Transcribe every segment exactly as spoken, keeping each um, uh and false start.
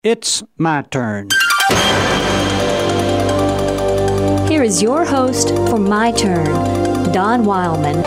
It's my turn. Here is your host for My Turn, Don Wildman.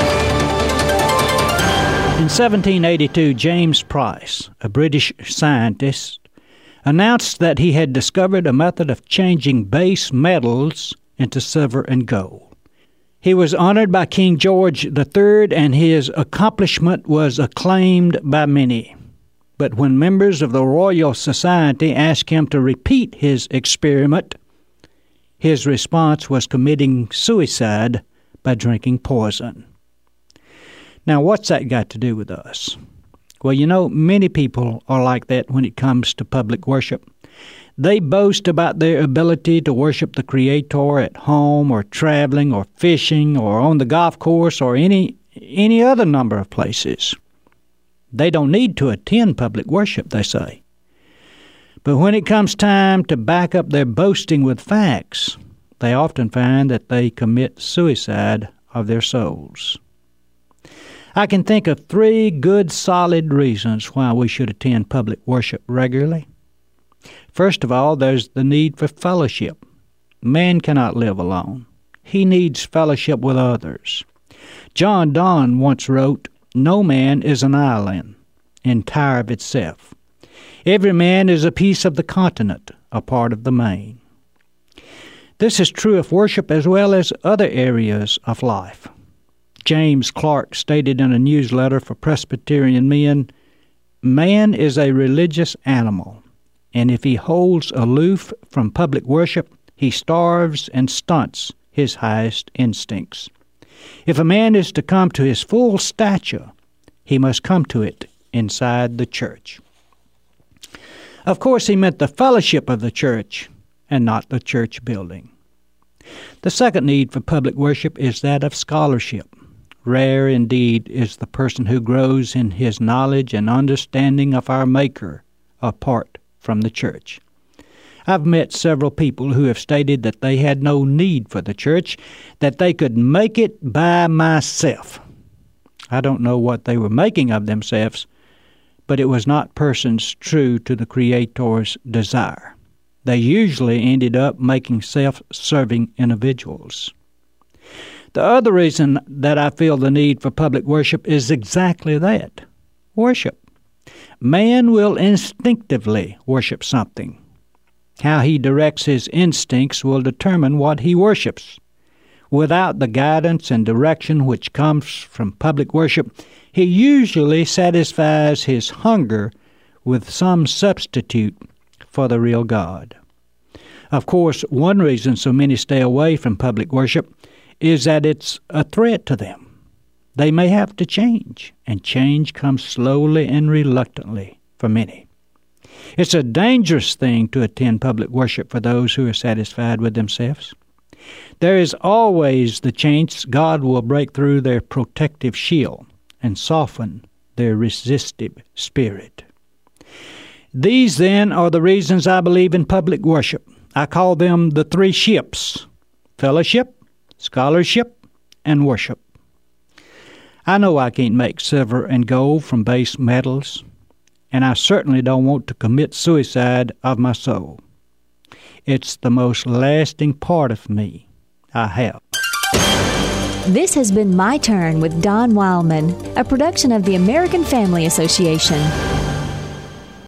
In seventeen eighty-two, James Price, a British scientist, announced that he had discovered a method of changing base metals into silver and gold. He was honored by King George the Third, and his accomplishment was acclaimed by many. But when members of the Royal Society asked him to repeat his experiment, his response was committing suicide by drinking poison. Now, what's that got to do with us? Well, you know, many people are like that when it comes to public worship. They boast about their ability to worship the Creator at home or traveling or fishing or on the golf course or any any other number of places. They don't need to attend public worship, they say. But when it comes time to back up their boasting with facts, they often find that they commit suicide of their souls. I can think of three good, solid reasons why we should attend public worship regularly. First of all, there's the need for fellowship. Man cannot live alone. He needs fellowship with others. John Donne once wrote, "No man is an island, entire of itself. Every man is a piece of the continent, a part of the main." This is true of worship as well as other areas of life. James Clark stated in a newsletter for Presbyterian men, "Man is a religious animal, and if he holds aloof from public worship, he starves and stunts his highest instincts. If a man is to come to his full stature, he must come to it inside the church." Of course, he meant the fellowship of the church and not the church building. The second need for public worship is that of scholarship. Rare indeed is the person who grows in his knowledge and understanding of our Maker apart from the church. I've met several people who have stated that they had no need for the church, that they could make it by myself. I don't know what they were making of themselves, but it was not persons true to the Creator's desire. They usually ended up making self-serving individuals. The other reason that I feel the need for public worship is exactly that, worship. Man will instinctively worship something. How he directs his instincts will determine what he worships. Without the guidance and direction which comes from public worship, he usually satisfies his hunger with some substitute for the real God. Of course, one reason so many stay away from public worship is that it's a threat to them. They may have to change, and change comes slowly and reluctantly for many. It's a dangerous thing to attend public worship for those who are satisfied with themselves. There is always the chance God will break through their protective shield and soften their resistive spirit. These, then, are the reasons I believe in public worship. I call them the three ships: fellowship, scholarship, and worship. I know I can't make silver and gold from base metals, and I certainly don't want to commit suicide of my soul. It's the most lasting part of me I have. This has been My Turn with Don Wildman, a production of the American Family Association.